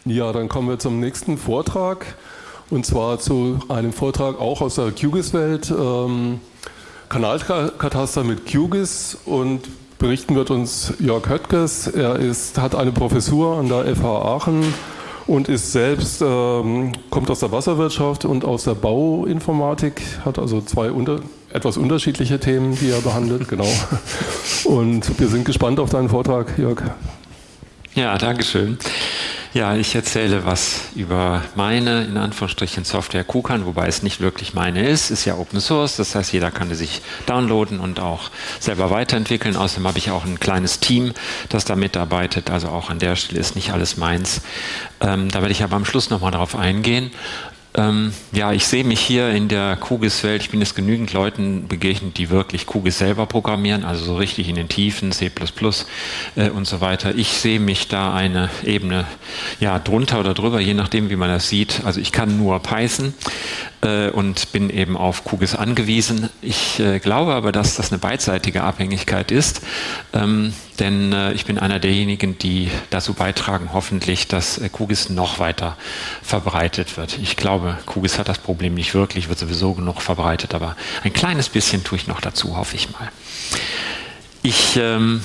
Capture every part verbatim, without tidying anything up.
Ja, dann kommen wir zum nächsten Vortrag und zwar zu einem Vortrag auch aus der QGIS-Welt, ähm, Kanalkataster mit QGIS, und berichten wird uns Jörg Höttges. Er ist, hat eine Professur an der F H Aachen und ist selbst, ähm, kommt aus der Wasserwirtschaft und aus der Bauinformatik, hat also zwei unter, etwas unterschiedliche Themen, die er behandelt, genau. Und wir sind gespannt auf deinen Vortrag, Jörg. Ja, danke schön. Ja, ich erzähle was über meine, in Anführungsstrichen, Software KuCan, wobei es nicht wirklich meine ist, ist ja Open Source, das heißt, jeder kann sie sich downloaden und auch selber weiterentwickeln. Außerdem habe ich auch ein kleines Team, das da mitarbeitet, also auch an der Stelle ist nicht alles meins. Ähm, da werde ich aber am Schluss nochmal darauf eingehen. Ähm, ja, ich sehe mich hier in der QGIS-Welt, ich bin jetzt genügend Leuten begegnet, die wirklich QGIS selber programmieren, also so richtig in den Tiefen, C plus plus äh, und so weiter. Ich sehe mich da eine Ebene ja, drunter oder drüber, je nachdem, wie man das sieht. Also ich kann nur Python äh, und bin eben auf QGIS angewiesen. Ich äh, glaube aber, dass das eine beidseitige Abhängigkeit ist, ähm, denn äh, ich bin einer derjenigen, die dazu beitragen, hoffentlich, dass äh, QGIS noch weiter verbreitet wird. Ich glaube, QGIS hat das Problem nicht wirklich, wird sowieso genug verbreitet, aber ein kleines bisschen tue ich noch dazu, hoffe ich mal. Ich ähm,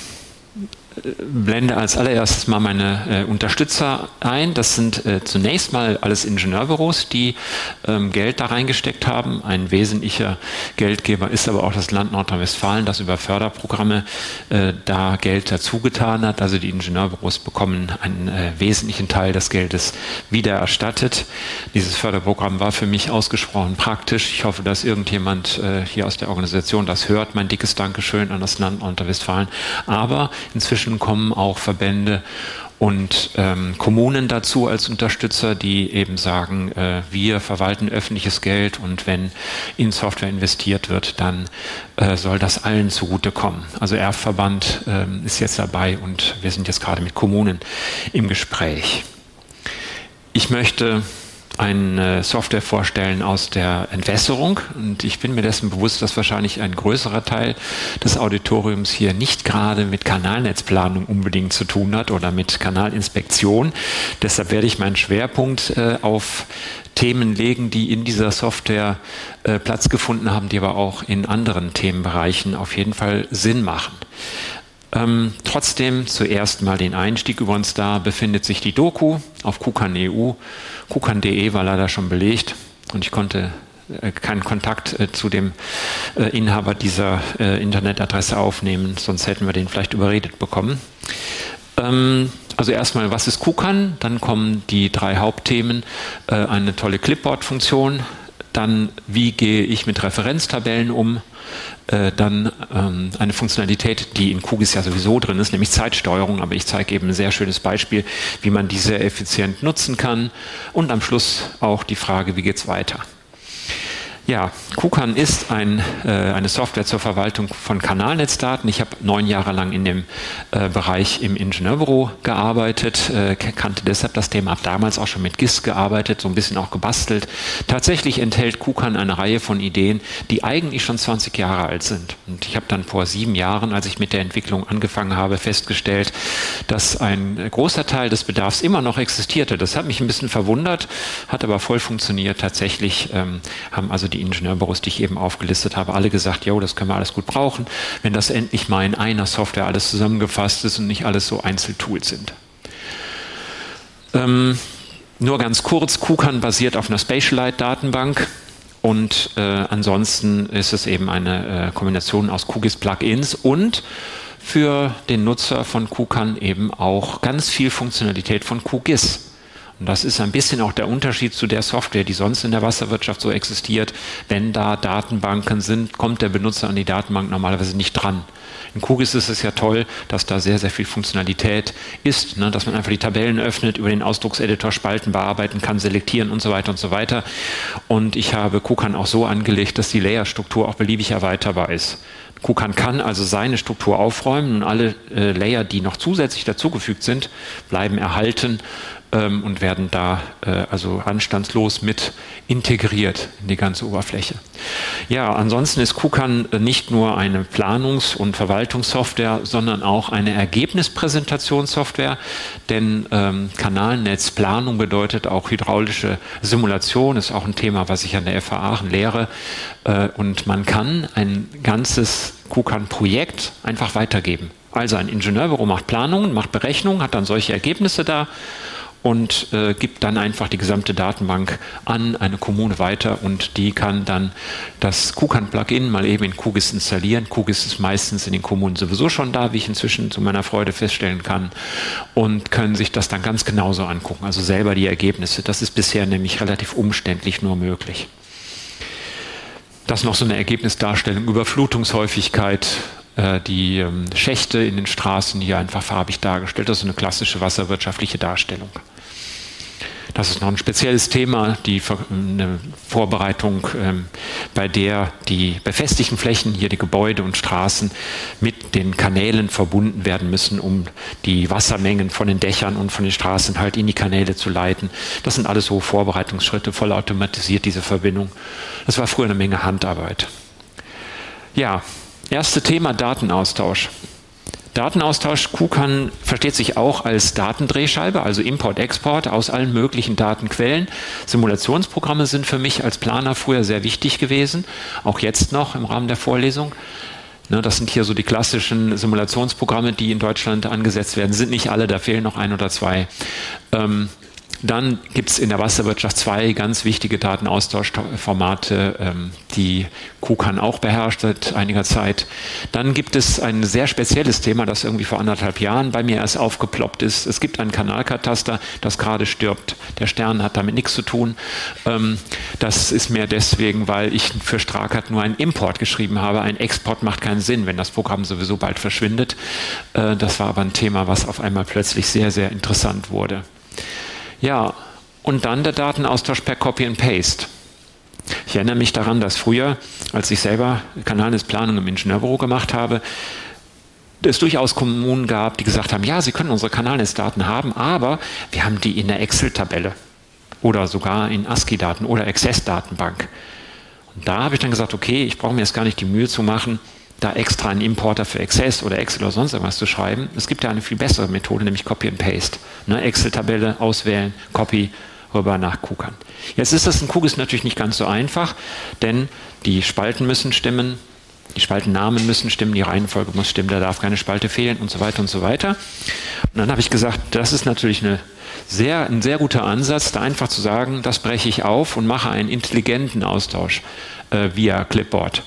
blende als allererstes mal meine äh, Unterstützer ein. Das sind äh, zunächst mal alles Ingenieurbüros, die ähm, Geld da reingesteckt haben. Ein wesentlicher Geldgeber ist aber auch das Land Nordrhein-Westfalen, das über Förderprogramme äh, da Geld dazugetan hat. Also die Ingenieurbüros bekommen einen äh, wesentlichen Teil des Geldes wieder erstattet. Dieses Förderprogramm war für mich ausgesprochen praktisch. Ich hoffe, dass irgendjemand äh, hier aus der Organisation das hört. Mein dickes Dankeschön an das Land Nordrhein-Westfalen. Aber inzwischen kommen auch Verbände und ähm, Kommunen dazu als Unterstützer, die eben sagen, äh, wir verwalten öffentliches Geld und wenn in Software investiert wird, dann äh, soll das allen zugutekommen. Also Erfverband äh, ist jetzt dabei und wir sind jetzt gerade mit Kommunen im Gespräch. Ich möchte eine Software vorstellen aus der Entwässerung und ich bin mir dessen bewusst, dass wahrscheinlich ein größerer Teil des Auditoriums hier nicht gerade mit Kanalnetzplanung unbedingt zu tun hat oder mit Kanalinspektion. Deshalb werde ich meinen Schwerpunkt äh, auf Themen legen, die in dieser Software äh, Platz gefunden haben, die aber auch in anderen Themenbereichen auf jeden Fall Sinn machen. Ähm, trotzdem zuerst mal den Einstieg. Über uns da befindet sich die Doku auf KuCan punkt E U. KuCan punkt de war leider schon belegt und ich konnte äh, keinen Kontakt äh, zu dem äh, Inhaber dieser äh, Internetadresse aufnehmen, sonst hätten wir den vielleicht überredet bekommen. Ähm, also erstmal, was ist KuCan? Dann kommen die drei Hauptthemen. Äh, eine tolle Clipboard-Funktion. Dann, wie gehe ich mit Referenztabellen um? Äh, dann ähm, eine Funktionalität, die in QGIS ja sowieso drin ist, nämlich Zeitsteuerung, aber ich zeige eben ein sehr schönes Beispiel, wie man die sehr effizient nutzen kann. Und am Schluss auch die Frage, wie geht es weiter? Ja, KuCan ist ein, äh, eine Software zur Verwaltung von Kanalnetzdaten. Ich habe neun Jahre lang in dem äh, Bereich im Ingenieurbüro gearbeitet, äh, kannte deshalb das Thema, habe damals auch schon mit G I S gearbeitet, so ein bisschen auch gebastelt. Tatsächlich enthält KuCan eine Reihe von Ideen, die eigentlich schon zwanzig Jahre alt sind. Und ich habe dann vor sieben Jahren, als ich mit der Entwicklung angefangen habe, festgestellt, dass ein großer Teil des Bedarfs immer noch existierte. Das hat mich ein bisschen verwundert, hat aber voll funktioniert. Tatsächlich ähm, haben also die Die Ingenieurbüros, die ich eben aufgelistet habe, alle gesagt, jo, das können wir alles gut brauchen, wenn das endlich mal in einer Software alles zusammengefasst ist und nicht alles so Einzeltools sind. Ähm, nur ganz kurz, KuCan basiert auf einer Spatialite-Datenbank und äh, ansonsten ist es eben eine äh, Kombination aus QGIS-Plugins und für den Nutzer von KuCan eben auch ganz viel Funktionalität von QGIS. Und das ist ein bisschen auch der Unterschied zu der Software, die sonst in der Wasserwirtschaft so existiert. Wenn da Datenbanken sind, kommt der Benutzer an die Datenbank normalerweise nicht dran. In QGIS ist es ja toll, dass da sehr, sehr viel Funktionalität ist, ne? Dass man einfach die Tabellen öffnet, über den Ausdruckseditor Spalten bearbeiten kann, selektieren und so weiter und so weiter. Und ich habe KuCan auch so angelegt, dass die Layerstruktur auch beliebig erweiterbar ist. KuCan kann also seine Struktur aufräumen und alle äh, Layer, die noch zusätzlich dazugefügt sind, bleiben erhalten ähm, und werden da äh, also anstandslos mit integriert in die ganze Oberfläche. Ja, ansonsten ist Kukan nicht nur eine Planungs- und Verwaltungssoftware, sondern auch eine Ergebnispräsentationssoftware, denn ähm, Kanalnetzplanung bedeutet auch hydraulische Simulation, ist auch ein Thema, was ich an der F H Aachen lehre, äh, und man kann ein ganzes Kukan-Projekt einfach weitergeben. Also ein Ingenieurbüro macht Planungen, macht Berechnungen, hat dann solche Ergebnisse da und äh, gibt dann einfach die gesamte Datenbank an eine Kommune weiter und die kann dann das Kukan-Plugin mal eben in QGIS installieren. QGIS ist meistens in den Kommunen sowieso schon da, wie ich inzwischen zu meiner Freude feststellen kann, und können sich das dann ganz genauso angucken, also selber die Ergebnisse. Das ist bisher nämlich relativ umständlich nur möglich. Das ist noch so eine Ergebnisdarstellung, Überflutungshäufigkeit, die Schächte in den Straßen hier einfach farbig dargestellt. Das ist eine klassische wasserwirtschaftliche Darstellung. Das ist noch ein spezielles Thema, die eine Vorbereitung, bei der die befestigten Flächen, hier die Gebäude und Straßen, mit den Kanälen verbunden werden müssen, um die Wassermengen von den Dächern und von den Straßen halt in die Kanäle zu leiten. Das sind alles so Vorbereitungsschritte, voll automatisiert diese Verbindung. Das war früher eine Menge Handarbeit. Ja, erste Thema Datenaustausch. Datenaustausch, Kukan versteht sich auch als Datendrehscheibe, also Import-Export aus allen möglichen Datenquellen. Simulationsprogramme sind für mich als Planer früher sehr wichtig gewesen, auch jetzt noch im Rahmen der Vorlesung. Das sind hier so die klassischen Simulationsprogramme, die in Deutschland angesetzt werden. Sind nicht alle, da fehlen noch ein oder zwei. Ähm, Dann gibt es in der Wasserwirtschaft zwei ganz wichtige Datenaustauschformate, ähm, die Kukan auch beherrscht seit einiger Zeit. Dann gibt es ein sehr spezielles Thema, das irgendwie vor anderthalb Jahren bei mir erst aufgeploppt ist. Es gibt ein Kanalkataster, das gerade stirbt. Der Stern hat damit nichts zu tun. Ähm, das ist mehr deswegen, weil ich für Strakert nur einen Import geschrieben habe. Ein Export macht keinen Sinn, wenn das Programm sowieso bald verschwindet. Äh, das war aber ein Thema, was auf einmal plötzlich sehr, sehr interessant wurde. Ja, und dann der Datenaustausch per Copy and Paste. Ich erinnere mich daran, dass früher, als ich selber Kanalnetzplanung im Ingenieurbüro gemacht habe, es durchaus Kommunen gab, die gesagt haben, ja, Sie können unsere Kanalnetzdaten haben, aber wir haben die in der Excel-Tabelle oder sogar in ASCII-Daten oder Access-Datenbank. Und da habe ich dann gesagt, okay, ich brauche mir jetzt gar nicht die Mühe zu machen, da extra einen Importer für Access oder Excel oder sonst irgendwas zu schreiben. Es gibt ja eine viel bessere Methode, nämlich Copy and Paste. Ne, Excel-Tabelle auswählen, Copy, rüber nach Kukan. Jetzt ist das in QGIS natürlich nicht ganz so einfach, denn die Spalten müssen stimmen, die Spaltennamen müssen stimmen, die Reihenfolge muss stimmen, da darf keine Spalte fehlen und so weiter und so weiter. Und dann habe ich gesagt, das ist natürlich eine sehr, ein sehr guter Ansatz, da einfach zu sagen, das breche ich auf und mache einen intelligenten Austausch äh, via Clipboard.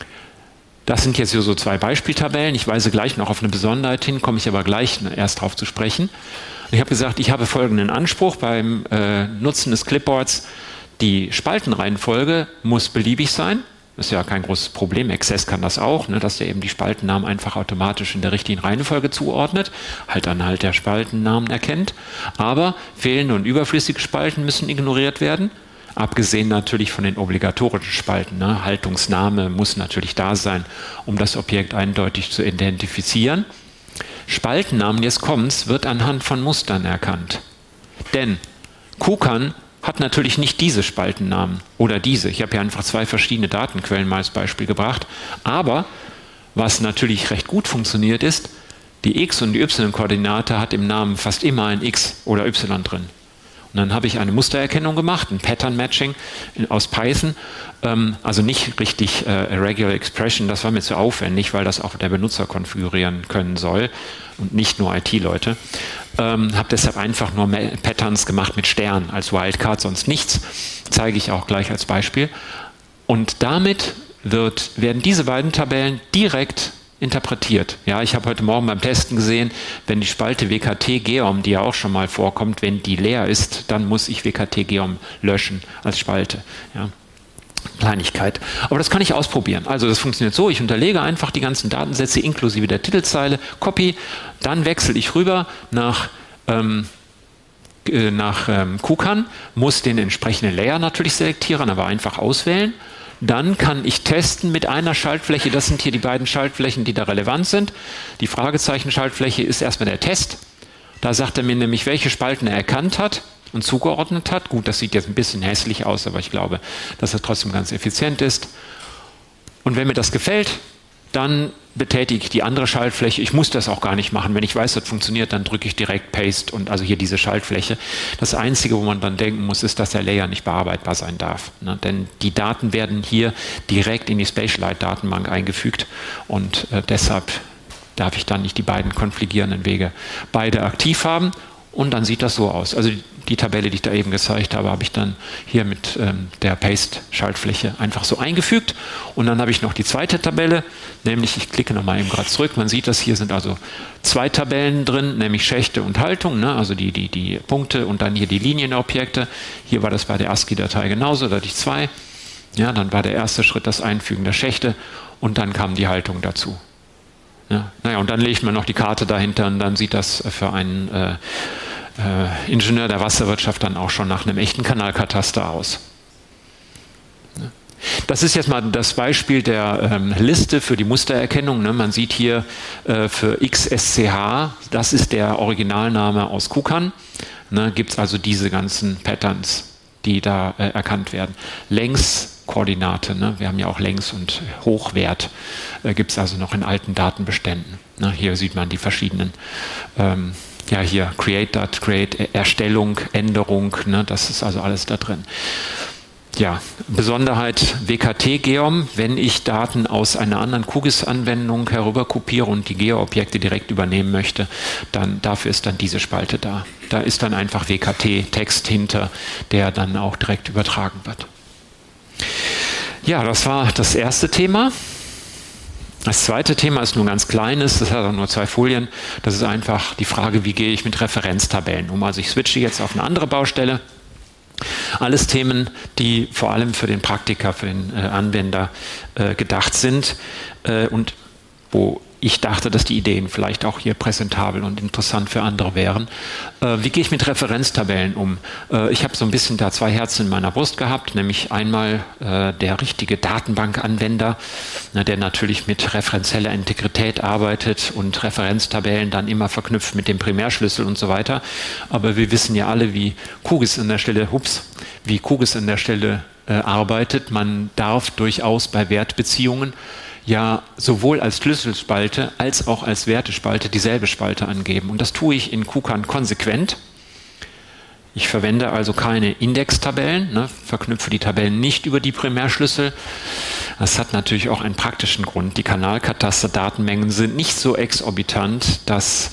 Das sind jetzt hier so zwei Beispieltabellen. Ich weise gleich noch auf eine Besonderheit hin, komme ich aber gleich erst darauf zu sprechen. Ich habe gesagt, ich habe folgenden Anspruch beim äh, Nutzen des Clipboards. Die Spaltenreihenfolge muss beliebig sein. Das ist ja kein großes Problem. Access kann das auch, ne, dass der eben die Spaltennamen einfach automatisch in der richtigen Reihenfolge zuordnet, halt anhalt der Spaltennamen erkennt. Aber fehlende und überflüssige Spalten müssen ignoriert werden. Abgesehen natürlich von den obligatorischen Spalten. Ne? Haltungsname muss natürlich da sein, um das Objekt eindeutig zu identifizieren. Spaltennamen, jetzt kommt's, wird anhand von Mustern erkannt. Denn Kukan hat natürlich nicht diese Spaltennamen oder diese. Ich habe hier einfach zwei verschiedene Datenquellen mal als Beispiel gebracht. Aber was natürlich recht gut funktioniert ist, die X- und die Y-Koordinate hat im Namen fast immer ein X oder Y drin. Und dann habe ich eine Mustererkennung gemacht, ein Pattern Matching aus Python, ähm, also nicht richtig äh, Regular Expression, das war mir zu aufwendig, weil das auch der Benutzer konfigurieren können soll und nicht nur I T-Leute. Ähm, habe deshalb einfach nur Patterns gemacht mit Sternen als Wildcard, sonst nichts, zeige ich auch gleich als Beispiel. Und damit wird, werden diese beiden Tabellen direkt interpretiert. Ja, ich habe heute Morgen beim Testen gesehen, wenn die Spalte W K T Geom, die ja auch schon mal vorkommt, wenn die leer ist, dann muss ich W K T Geom löschen als Spalte. Ja. Kleinigkeit. Aber das kann ich ausprobieren. Also das funktioniert so, ich unterlege einfach die ganzen Datensätze inklusive der Titelzeile, Copy, dann wechsle ich rüber nach, ähm, äh, nach ähm, Kukan, muss den entsprechenden Layer natürlich selektieren, aber einfach auswählen. Dann kann ich testen mit einer Schaltfläche, das sind hier die beiden Schaltflächen, die da relevant sind. Die Fragezeichen-Schaltfläche ist erstmal der Test. Da sagt er mir nämlich, welche Spalten er erkannt hat und zugeordnet hat. Gut, das sieht jetzt ein bisschen hässlich aus, aber ich glaube, dass er trotzdem ganz effizient ist. Und wenn mir das gefällt, dann betätige ich die andere Schaltfläche. Ich muss das auch gar nicht machen. Wenn ich weiß, das funktioniert, dann drücke ich direkt Paste und also hier diese Schaltfläche. Das Einzige, wo man dann denken muss, ist, dass der Layer nicht bearbeitbar sein darf. Ne? Denn die Daten werden hier direkt in die Spatialite-Datenbank eingefügt und äh, deshalb darf ich dann nicht die beiden konfligierenden Wege beide aktiv haben. Und dann sieht das so aus. Also die Tabelle, die ich da eben gezeigt habe, habe ich dann hier mit ähm, der Paste-Schaltfläche einfach so eingefügt. Und dann habe ich noch die zweite Tabelle, nämlich, ich klicke nochmal eben gerade zurück, man sieht das, hier sind also zwei Tabellen drin, nämlich Schächte und Haltung, ne? Also die, die, die Punkte und dann hier die Linienobjekte. Hier war das bei der ASCII-Datei genauso, da hatte ich zwei. Ja, dann war der erste Schritt das Einfügen der Schächte und dann kam die Haltung dazu. Ja, naja, und dann legt man noch die Karte dahinter und dann sieht das für einen äh, äh, Ingenieur der Wasserwirtschaft dann auch schon nach einem echten Kanalkataster aus. Ja. Das ist jetzt mal das Beispiel der ähm, Liste für die Mustererkennung. Ne? Man sieht hier äh, für X S C H, das ist der Originalname aus Kukan, ne? Gibt es also diese ganzen Patterns, die da äh, erkannt werden. Längskoordinate, ne? Wir haben ja auch Längs- und Hochwert, äh, gibt es also noch in alten Datenbeständen. Ne? Hier sieht man die verschiedenen, ähm, ja hier Create, Dat, Create, Erstellung, Änderung, ne? Das ist also alles da drin. Ja, Besonderheit W K T-Geom, wenn ich Daten aus einer anderen QGIS-Anwendung herüberkopiere und die Geo-Objekte direkt übernehmen möchte, dann dafür ist dann diese Spalte da. Da ist dann einfach W K T-Text hinter, der dann auch direkt übertragen wird. Ja, das war das erste Thema. Das zweite Thema ist nur ein ganz kleines, das hat auch nur zwei Folien. Das ist einfach die Frage, wie gehe ich mit Referenztabellen um. Also ich switche jetzt auf eine andere Baustelle. Alles Themen, die vor allem für den Praktiker, für den äh, Anwender äh, gedacht sind äh, und wo ich dachte, dass die Ideen vielleicht auch hier präsentabel und interessant für andere wären. Äh, wie gehe ich mit Referenztabellen um? Äh, ich habe so ein bisschen da zwei Herzen in meiner Brust gehabt, nämlich einmal äh, der richtige Datenbankanwender, ne, der natürlich mit referenzieller Integrität arbeitet und Referenztabellen dann immer verknüpft mit dem Primärschlüssel und so weiter. Aber wir wissen ja alle, wie QGIS an der Stelle, ups, wie QGIS an der Stelle äh, arbeitet. Man darf durchaus bei Wertbeziehungen ja sowohl als Schlüsselspalte als auch als Wertespalte dieselbe Spalte angeben. Und das tue ich in Kukan konsequent. Ich verwende also keine Indextabellen, ne, verknüpfe die Tabellen nicht über die Primärschlüssel. Das hat natürlich auch einen praktischen Grund. Die Kanalkataster-Datenmengen sind nicht so exorbitant, dass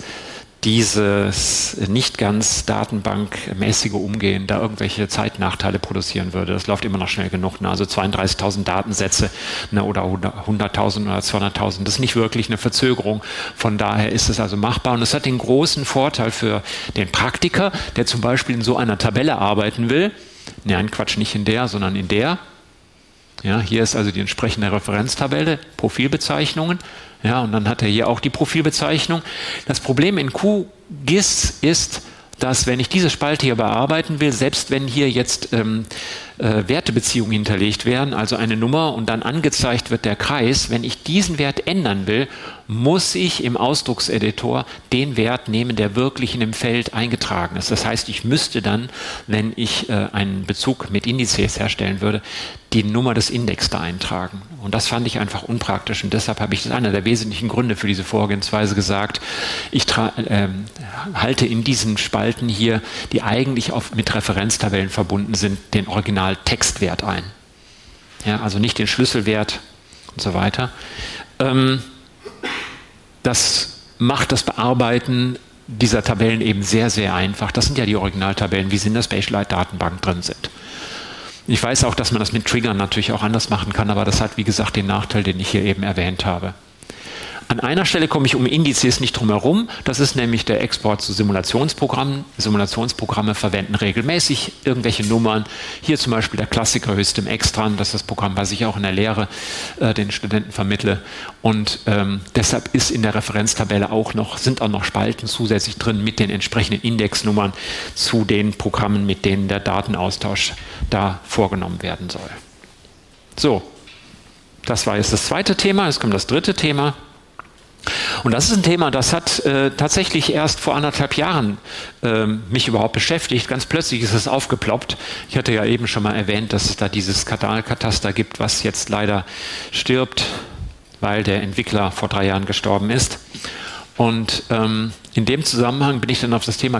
dieses nicht ganz datenbankmäßige Umgehen da irgendwelche Zeitnachteile produzieren würde. Das läuft immer noch schnell genug. Ne? Also zweiunddreißigtausend Datensätze, ne, oder hunderttausend oder zweihunderttausend. Das ist nicht wirklich eine Verzögerung. Von daher ist es also machbar. Und es hat den großen Vorteil für den Praktiker, der zum Beispiel in so einer Tabelle arbeiten will. Nein, Quatsch, nicht in der, sondern in der. Ja, hier ist also die entsprechende Referenztabelle, Profilbezeichnungen. Ja, und dann hat er hier auch die Profilbezeichnung. Das Problem in QGIS ist, dass wenn ich diese Spalte hier bearbeiten will, selbst wenn hier jetzt ähm, äh, Wertebeziehungen hinterlegt werden, also eine Nummer und dann angezeigt wird der Kreis, wenn ich diesen Wert ändern will, muss ich im Ausdruckseditor den Wert nehmen, der wirklich in dem Feld eingetragen ist. Das heißt, ich müsste dann, wenn ich äh, einen Bezug mit Indizes herstellen würde, die Nummer des Index da eintragen. Und das fand ich einfach unpraktisch und deshalb habe ich, das ist einer der wesentlichen Gründe für diese Vorgehensweise gesagt, ich äh, halte in diesen Spalten hier, die eigentlich auf, mit Referenztabellen verbunden sind, den Original-Textwert ein. Ja, also nicht den Schlüsselwert und so weiter. Ähm, das macht das Bearbeiten dieser Tabellen eben sehr, sehr einfach. Das sind ja die Originaltabellen, wie sie in der Spatialite-Datenbank drin sind. Ich weiß auch, dass man das mit Triggern natürlich auch anders machen kann, aber das hat, wie gesagt, den Nachteil, den ich hier eben erwähnt habe. An einer Stelle komme ich um Indizes nicht drum herum. Das ist nämlich der Export zu Simulationsprogrammen. Simulationsprogramme verwenden regelmäßig irgendwelche Nummern. Hier zum Beispiel der Klassiker Hystem Extran. Das ist das Programm, was ich auch in der Lehre äh, den Studenten vermittle. Und ähm, deshalb ist in der Referenztabelle auch noch, sind auch noch Spalten zusätzlich drin mit den entsprechenden Indexnummern zu den Programmen, mit denen der Datenaustausch da vorgenommen werden soll. So, das war jetzt das zweite Thema. Jetzt kommt das dritte Thema. Und das ist ein Thema, das hat äh, tatsächlich erst vor anderthalb Jahren äh, mich überhaupt beschäftigt. Ganz plötzlich ist es aufgeploppt. Ich hatte ja eben schon mal erwähnt, dass es da dieses Kanalkataster gibt, was jetzt leider stirbt, weil der Entwickler vor drei Jahren gestorben ist. Und ähm, in dem Zusammenhang bin ich dann auf das Thema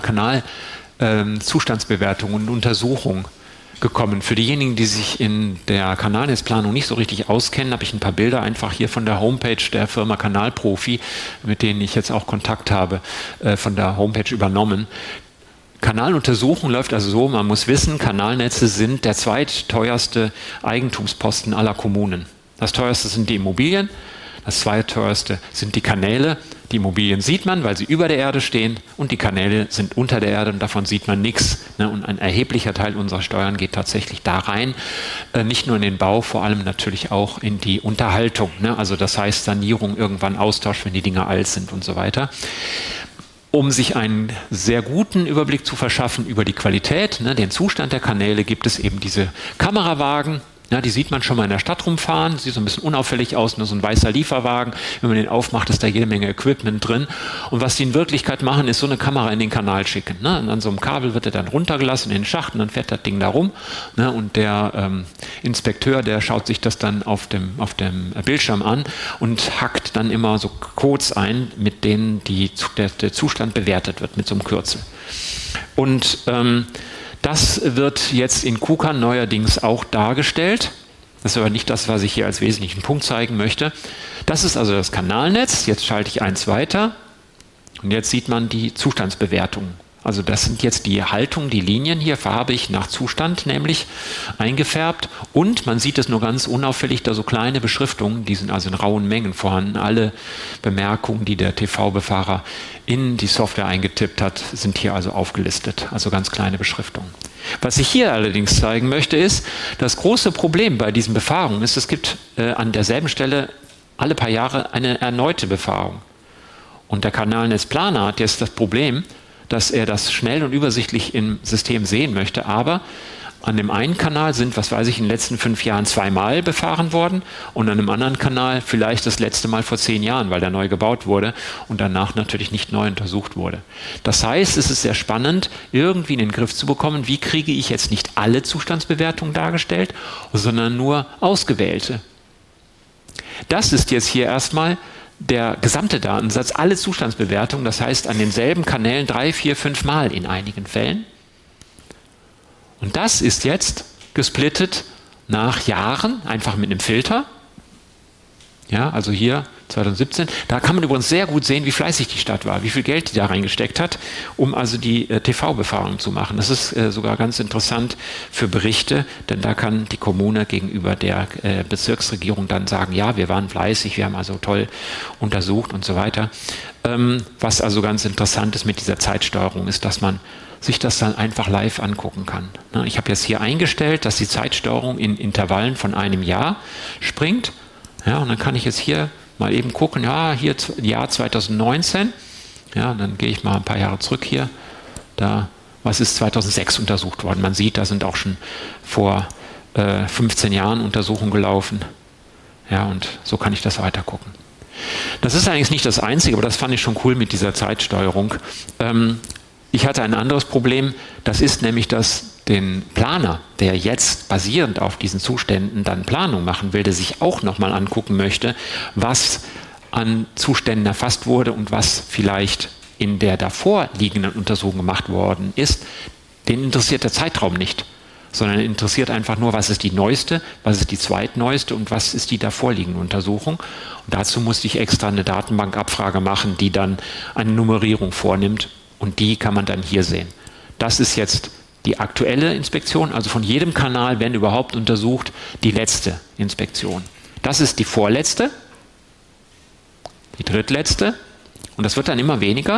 Kanalzustandsbewertung ähm, und Untersuchung gekommen. Für diejenigen, die sich in der Kanalnetzplanung nicht so richtig auskennen, habe ich ein paar Bilder einfach hier von der Homepage der Firma Kanalprofi, mit denen ich jetzt auch Kontakt habe, äh, von der Homepage übernommen. Kanaluntersuchung läuft also so, man muss wissen, Kanalnetze sind der zweitteuerste Eigentumsposten aller Kommunen. Das teuerste sind die Immobilien, das zweiteuerste sind die Kanäle. Die Immobilien sieht man, weil sie über der Erde stehen, und die Kanäle sind unter der Erde und davon sieht man nichts. Und ein erheblicher Teil unserer Steuern geht tatsächlich da rein, nicht nur in den Bau, vor allem natürlich auch in die Unterhaltung. Also das heißt Sanierung, irgendwann Austausch, wenn die Dinger alt sind und so weiter. Um sich einen sehr guten Überblick zu verschaffen über die Qualität, den Zustand der Kanäle, gibt es eben diese Kamerawagen. Ja, die sieht man schon mal in der Stadt rumfahren, sieht so ein bisschen unauffällig aus, nur so ein weißer Lieferwagen. Wenn man den aufmacht, ist da jede Menge Equipment drin. Und was die in Wirklichkeit machen, ist so eine Kamera in den Kanal schicken. Ne? Und an so einem Kabel wird er dann runtergelassen in den Schacht und dann fährt das Ding da rum. Ne? Und der ähm, Inspekteur, der schaut sich das dann auf dem, auf dem Bildschirm an und hackt dann immer so Codes ein, mit denen die, der, der Zustand bewertet wird, mit so einem Kürzel. Und ähm, das wird jetzt in KUKAN neuerdings auch dargestellt. Das ist aber nicht das, was ich hier als wesentlichen Punkt zeigen möchte. Das ist also das Kanalnetz. Jetzt schalte ich eins weiter und jetzt sieht man die Zustandsbewertung. Also das sind jetzt die Haltungen, die Linien hier farbig nach Zustand nämlich eingefärbt, und man sieht es nur ganz unauffällig, da so kleine Beschriftungen, die sind also in rauen Mengen vorhanden. Alle Bemerkungen, die der T V-Befahrer in die Software eingetippt hat, sind hier also aufgelistet, also ganz kleine Beschriftungen. Was ich hier allerdings zeigen möchte, ist, das große Problem bei diesen Befahrungen ist, es gibt äh, an derselben Stelle alle paar Jahre eine erneute Befahrung. Und der Kanalnetzplaner hat jetzt das Problem, dass er das schnell und übersichtlich im System sehen möchte, aber an dem einen Kanal sind, was weiß ich, in den letzten fünf Jahren zweimal befahren worden und an dem anderen Kanal vielleicht das letzte Mal vor zehn Jahren, weil der neu gebaut wurde und danach natürlich nicht neu untersucht wurde. Das heißt, es ist sehr spannend, irgendwie in den Griff zu bekommen, wie kriege ich jetzt nicht alle Zustandsbewertungen dargestellt, sondern nur ausgewählte. Das ist jetzt hier erstmal der gesamte Datensatz, alle Zustandsbewertungen, das heißt an denselben Kanälen drei, vier, fünf Mal in einigen Fällen. Und das ist jetzt gesplittet nach Jahren, einfach mit einem Filter. Ja, also hier zweitausendsiebzehn. Da kann man übrigens sehr gut sehen, wie fleißig die Stadt war, wie viel Geld die da reingesteckt hat, um also die äh, T V-Befahrung zu machen. Das ist äh, sogar ganz interessant für Berichte, denn da kann die Kommune gegenüber der äh, Bezirksregierung dann sagen, ja, wir waren fleißig, wir haben also toll untersucht und so weiter. Ähm, was also ganz interessant ist mit dieser Zeitsteuerung, ist, dass man sich das dann einfach live angucken kann. Ich habe jetzt hier eingestellt, dass die Zeitsteuerung in Intervallen von einem Jahr springt. Ja, und dann kann ich jetzt hier mal eben gucken, ja, hier Jahr zweitausendneunzehn. Ja, und dann gehe ich mal ein paar Jahre zurück hier. Da, was ist zweitausendsechs untersucht worden? Man sieht, da sind auch schon vor äh, fünfzehn Jahren Untersuchungen gelaufen. Ja, und so kann ich das weiter gucken. Das ist eigentlich nicht das Einzige, aber das fand ich schon cool mit dieser Zeitsteuerung. Ähm, Ich hatte ein anderes Problem, das ist nämlich, dass den Planer, der jetzt basierend auf diesen Zuständen dann Planung machen will, der sich auch nochmal angucken möchte, was an Zuständen erfasst wurde und was vielleicht in der davor liegenden Untersuchung gemacht worden ist, den interessiert der Zeitraum nicht, sondern interessiert einfach nur, was ist die neueste, was ist die zweitneueste und was ist die davor liegende Untersuchung. Und dazu musste ich extra eine Datenbankabfrage machen, die dann eine Nummerierung vornimmt. Und die kann man dann hier sehen. Das ist jetzt die aktuelle Inspektion, also von jedem Kanal, wenn überhaupt untersucht, die letzte Inspektion. Das ist die vorletzte, die drittletzte, und das wird dann immer weniger,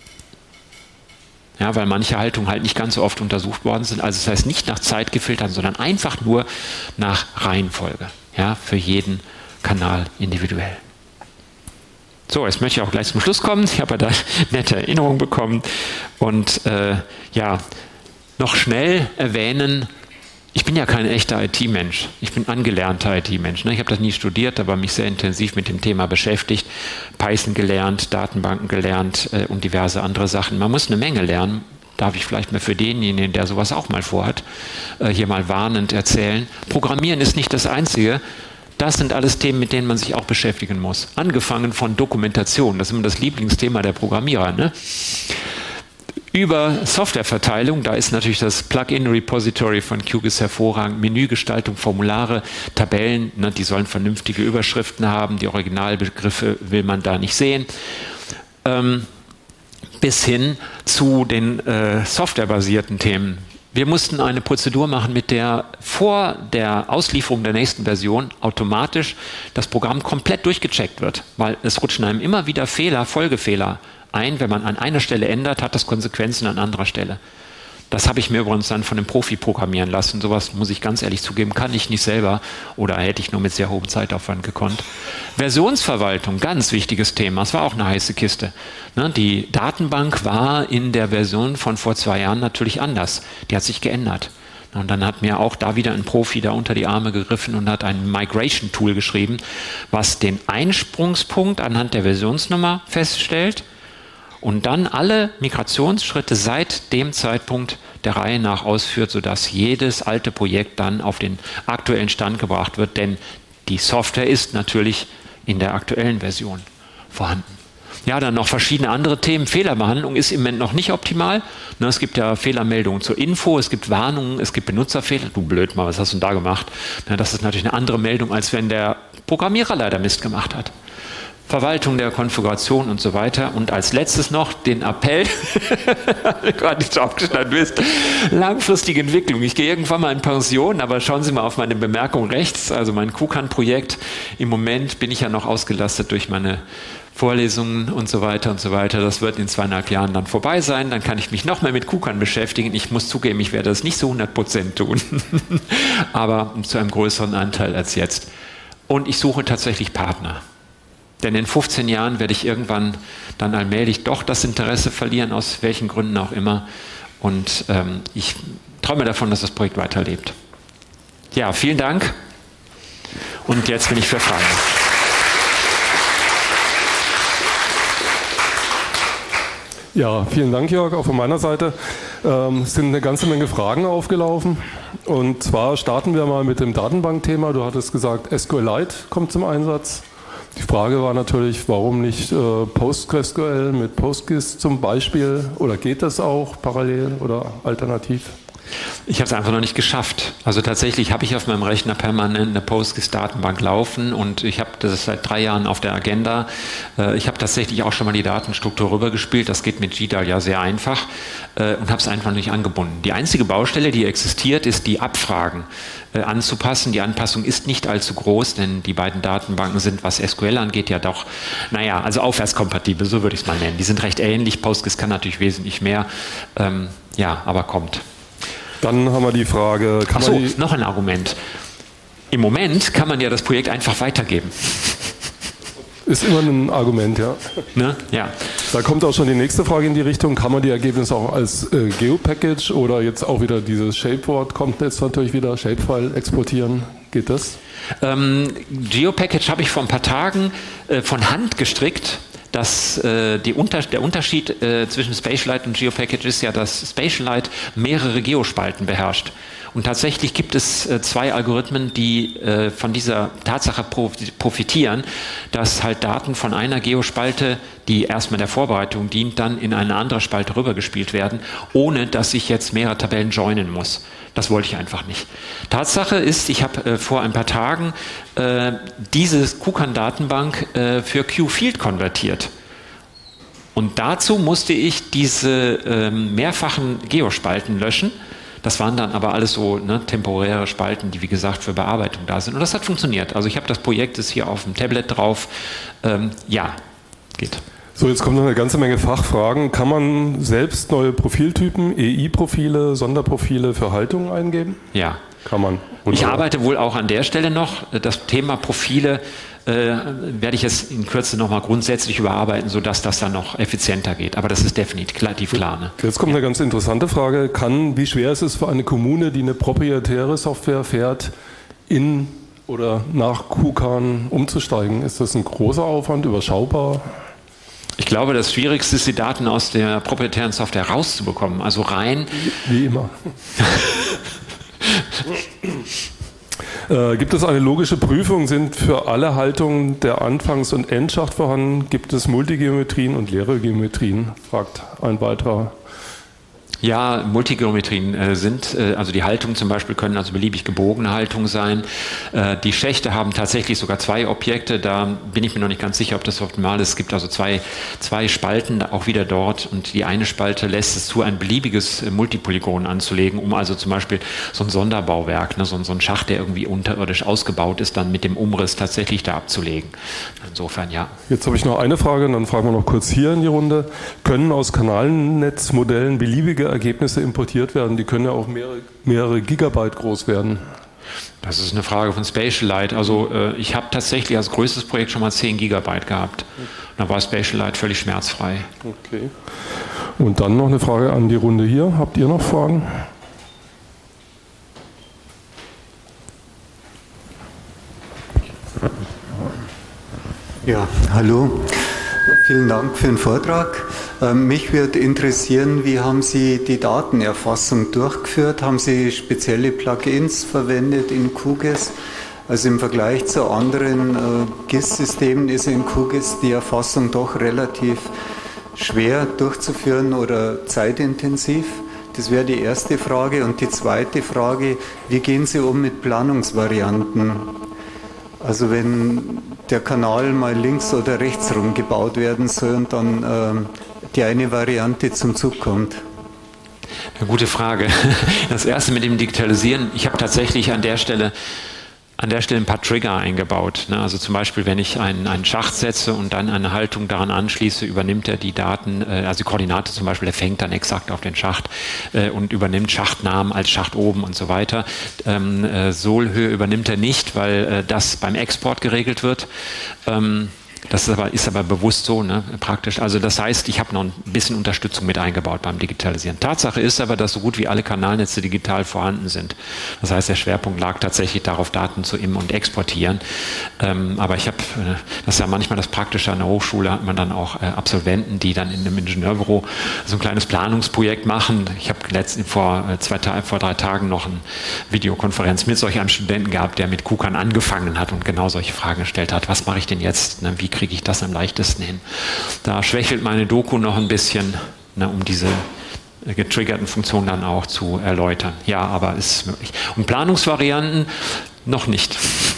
ja, weil manche Haltungen halt nicht ganz so oft untersucht worden sind. Also das heißt nicht nach Zeit gefiltert, sondern einfach nur nach Reihenfolge, ja, für jeden Kanal individuell. So, jetzt möchte ich auch gleich zum Schluss kommen. Ich habe ja da nette Erinnerungen bekommen und äh, ja, noch schnell erwähnen, Ich bin ja kein echter I T-Mensch. Ich bin angelernter I T-Mensch. Ich habe das nie studiert, aber mich sehr intensiv mit dem Thema beschäftigt. Python gelernt, Datenbanken gelernt äh, und diverse andere Sachen. Man muss eine Menge lernen. Darf ich vielleicht mal für denjenigen, der sowas auch mal vorhat, äh, hier mal warnend erzählen. Programmieren ist nicht das Einzige. Das sind alles Themen, mit denen man sich auch beschäftigen muss. Angefangen von Dokumentation. Das ist immer das Lieblingsthema der Programmierer, ne? Über Softwareverteilung, da ist natürlich das Plugin-Repository von QGIS hervorragend, Menügestaltung, Formulare, Tabellen, ne, die sollen vernünftige Überschriften haben, die Originalbegriffe will man da nicht sehen, ähm, bis hin zu den äh, softwarebasierten Themen. Wir mussten eine Prozedur machen, mit der vor der Auslieferung der nächsten Version automatisch das Programm komplett durchgecheckt wird, weil es rutschen einem immer wieder Fehler, Folgefehler ein. Wenn man an einer Stelle ändert, hat das Konsequenzen an anderer Stelle. Das habe ich mir übrigens dann von einem Profi programmieren lassen. Sowas, muss ich ganz ehrlich zugeben, kann ich nicht selber oder hätte ich nur mit sehr hohem Zeitaufwand gekonnt. Versionsverwaltung, ganz wichtiges Thema. Das war auch eine heiße Kiste. Die Datenbank war in der Version von vor zwei Jahren natürlich anders. Die hat sich geändert. Und dann hat mir auch da wieder ein Profi da unter die Arme gegriffen und hat ein Migration-Tool geschrieben, was den Einsprungspunkt anhand der Versionsnummer feststellt und dann alle Migrationsschritte seit dem Zeitpunkt der Reihe nach ausführt, sodass jedes alte Projekt dann auf den aktuellen Stand gebracht wird, denn die Software ist natürlich in der aktuellen Version vorhanden. Ja, dann noch verschiedene andere Themen. Fehlerbehandlung ist im Moment noch nicht optimal. Ne, es gibt ja Fehlermeldungen zur Info, es gibt Warnungen, es gibt Benutzerfehler. Du blöd mal, was hast du denn da gemacht? Ne, das ist natürlich eine andere Meldung, als wenn der Programmierer leider Mist gemacht hat. Verwaltung der Konfiguration und so weiter. Und als letztes noch den Appell, gerade nicht aufgestanden bist, langfristige Entwicklung. Ich gehe irgendwann mal in Pension, aber schauen Sie mal auf meine Bemerkung rechts, also mein Kukan-Projekt. Im Moment bin ich ja noch ausgelastet durch meine Vorlesungen und so weiter und so weiter. Das wird in zweieinhalb Jahren dann vorbei sein. Dann kann ich mich noch mehr mit Kukan beschäftigen. Ich muss zugeben, ich werde das nicht zu hundert Prozent tun, aber zu einem größeren Anteil als jetzt. Und ich suche tatsächlich Partner. Denn in fünfzehn Jahren werde ich irgendwann dann allmählich doch das Interesse verlieren, aus welchen Gründen auch immer. Und ähm, ich träume davon, dass das Projekt weiterlebt. Ja, vielen Dank. Und jetzt bin ich für Fragen. Ja, vielen Dank, Jörg, auch von meiner Seite. Ähm, es sind eine ganze Menge Fragen aufgelaufen. Und zwar starten wir mal mit dem Datenbankthema. Du hattest gesagt, SQLite kommt zum Einsatz. Die Frage war natürlich, warum nicht äh, PostgreSQL mit PostGIS zum Beispiel? Oder geht das auch parallel oder alternativ? Ich habe es einfach noch nicht geschafft. Also tatsächlich habe ich auf meinem Rechner permanent eine PostGIS-Datenbank laufen und ich habe das seit drei Jahren auf der Agenda. Ich habe tatsächlich auch schon mal die Datenstruktur rübergespielt. Das geht mit G D A L ja sehr einfach und habe es einfach nicht angebunden. Die einzige Baustelle, die existiert, ist die Abfragen anzupassen. Die Anpassung ist nicht allzu groß, denn die beiden Datenbanken sind, was S Q L angeht, ja doch, naja, also aufwärtskompatibel, so würde ich es mal nennen. Die sind recht ähnlich. PostGIS kann natürlich wesentlich mehr. Ähm, ja, aber kommt. Dann haben wir die Frage... Kann Ach so, man die noch ein Argument. Im Moment kann man ja das Projekt einfach weitergeben. Ist immer ein Argument, ja. Ne? Ja. Da kommt auch schon die nächste Frage in die Richtung. Kann man die Ergebnisse auch als äh, Geo-Package oder jetzt auch wieder dieses Shape-Wort kommt jetzt natürlich wieder, Shapefile exportieren? Geht das? Ähm, Geo-Package habe ich vor ein paar Tagen äh, von Hand gestrickt. Das, äh, die Unter der Unterschied äh, zwischen Spatialite und GeoPackage ist ja, dass Spatialite mehrere Geospalten beherrscht. Und tatsächlich gibt es äh, zwei Algorithmen, die äh, von dieser Tatsache profitieren, dass halt Daten von einer Geospalte, die erstmal der Vorbereitung dient, dann in eine andere Spalte rübergespielt werden, ohne dass ich jetzt mehrere Tabellen joinen muss. Das wollte ich einfach nicht. Tatsache ist, ich habe äh, vor ein paar Tagen äh, diese Kukan-Datenbank äh, für Q-Field konvertiert. Und dazu musste ich diese äh, mehrfachen Geospalten löschen. Das waren dann aber alles so ne, temporäre Spalten, die wie gesagt für Bearbeitung da sind. Und das hat funktioniert. Also ich habe das Projekt ist hier auf dem Tablet drauf. Ähm, ja, geht. So, jetzt kommt noch eine ganze Menge Fachfragen. Kann man selbst neue Profiltypen, E I-Profile, Sonderprofile für Haltungen eingeben? Ja. Kann man. Wunderbar. Ich arbeite wohl auch an der Stelle noch. Das Thema Profile äh, werde ich es in Kürze nochmal grundsätzlich überarbeiten, sodass das dann noch effizienter geht. Aber das ist definitiv klar. Ne? Jetzt kommt eine ganz interessante Frage. Kann, wie schwer ist es für eine Kommune, die eine proprietäre Software fährt, in oder nach KUKAN umzusteigen? Ist das ein großer Aufwand, überschaubar? Ich glaube, das Schwierigste ist, die Daten aus der proprietären Software rauszubekommen. Also rein... Wie immer. äh, gibt es eine logische Prüfung? Sind für alle Haltungen der Anfangs- und Endschacht vorhanden? Gibt es Multigeometrien und leere Geometrien? Fragt ein weiterer. Ja, Multigeometrien äh, sind, äh, also die Haltungen zum Beispiel können also beliebig gebogene Haltungen sein. Äh, die Schächte haben tatsächlich sogar zwei Objekte, da bin ich mir noch nicht ganz sicher, ob das optimal ist. Es gibt also zwei, zwei Spalten auch wieder dort und die eine Spalte lässt es zu, ein beliebiges äh, Multipolygon anzulegen, um also zum Beispiel so ein Sonderbauwerk, ne, so, so ein Schacht, der irgendwie unterirdisch ausgebaut ist, dann mit dem Umriss tatsächlich da abzulegen. Insofern ja. Jetzt habe ich noch eine Frage und dann fragen wir noch kurz hier in die Runde. Können aus Kanalnetzmodellen beliebige Ergebnisse importiert werden? Die können ja auch mehrere, mehrere Gigabyte groß werden. Das ist eine Frage von Spatialite. Also äh, ich habe tatsächlich als größtes Projekt schon mal zehn Gigabyte gehabt. Da war Spatialite völlig schmerzfrei. Okay. Und dann noch eine Frage an die Runde hier. Habt ihr noch Fragen? Ja, hallo. Vielen Dank für den Vortrag. Mich würde interessieren, wie haben Sie die Datenerfassung durchgeführt? Haben Sie spezielle Plugins verwendet in QGIS? Also im Vergleich zu anderen äh, G I S-Systemen ist in QGIS die Erfassung doch relativ schwer durchzuführen oder zeitintensiv. Das wäre die erste Frage. Und die zweite Frage, wie gehen Sie um mit Planungsvarianten? Also wenn der Kanal mal links oder rechts rum gebaut werden soll und dann ähm, die eine Variante zum Zug kommt. Eine gute Frage. Das erste mit dem Digitalisieren, ich habe tatsächlich an der Stelle an der Stelle ein paar Trigger eingebaut. Also zum Beispiel, wenn ich einen, einen Schacht setze und dann eine Haltung daran anschließe, übernimmt er die Daten, also die Koordinate zum Beispiel, der fängt dann exakt auf den Schacht und übernimmt Schachtnamen als Schacht oben und so weiter. Sohlhöhe übernimmt er nicht, weil das beim Export geregelt wird. Das ist aber, ist aber bewusst so, ne, praktisch. Also das heißt, ich habe noch ein bisschen Unterstützung mit eingebaut beim Digitalisieren. Tatsache ist aber, dass so gut wie alle Kanalnetze digital vorhanden sind. Das heißt, der Schwerpunkt lag tatsächlich darauf, Daten zu im- und exportieren. Ähm, aber ich habe, äh, das ist ja manchmal das Praktische an der Hochschule, hat man dann auch äh, Absolventen, die dann in einem Ingenieurbüro so ein kleines Planungsprojekt machen. Ich habe letztens vor, äh, zwei Ta- vor drei Tagen noch eine Videokonferenz mit solch einem Studenten gehabt, der mit KUKAN angefangen hat und genau solche Fragen gestellt hat. Was mache ich denn jetzt? Ne? Wie kriege ich das am leichtesten hin? Da schwächelt meine Doku noch ein bisschen, ne, um diese getriggerten Funktionen dann auch zu erläutern. Ja, aber es ist möglich. Und Planungsvarianten noch nicht.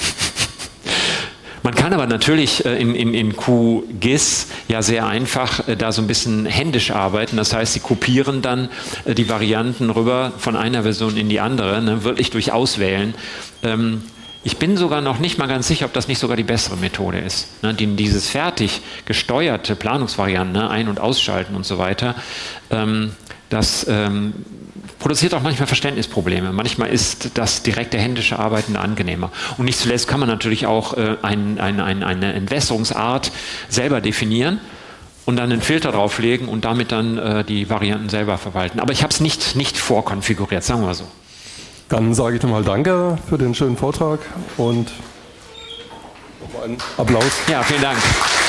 Man kann aber natürlich in, in, in QGIS ja sehr einfach da so ein bisschen händisch arbeiten. Das heißt, Sie kopieren dann die Varianten rüber von einer Version in die andere, ne, wirklich durch Auswählen. Ähm, Ich bin sogar noch nicht mal ganz sicher, ob das nicht sogar die bessere Methode ist. Ne, die, dieses fertig gesteuerte Planungsvarianten, ne, ein- und ausschalten und so weiter, ähm, das ähm, produziert auch manchmal Verständnisprobleme. Manchmal ist das direkte händische Arbeiten angenehmer. Und nicht zuletzt kann man natürlich auch äh, ein, ein, ein, eine Entwässerungsart selber definieren und dann einen Filter drauflegen und damit dann äh, die Varianten selber verwalten. Aber ich habe es nicht, nicht vorkonfiguriert, sagen wir mal so. Dann sage ich nochmal Danke für den schönen Vortrag und noch einen Applaus. Ja, vielen Dank.